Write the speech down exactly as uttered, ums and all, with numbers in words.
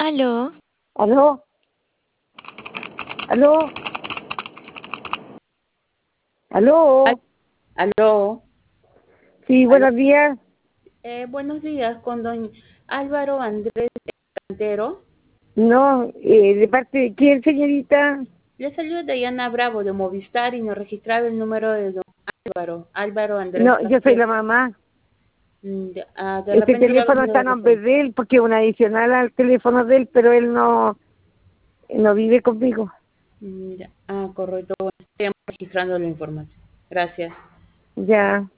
Aló. ¿Aló? ¿Aló? ¿Aló? Aló. Sí, buenos días. Eh, buenos días, con don Álvaro Andrés Cantero. No, eh, ¿de parte de quién, señorita? Le salió Diana Bravo de Movistar y nos registraba el número de don Álvaro, Álvaro Andrés No, yo soy Cantero. la mamá. Mm, de, ah, de Este repente lo ha teléfono venido está a a nombre reconocer. de él porque es un adicional al teléfono de él, pero él no, no vive conmigo. Mm, ya. Ah, correcto. Bueno, estamos registrando la información. Gracias. Ya.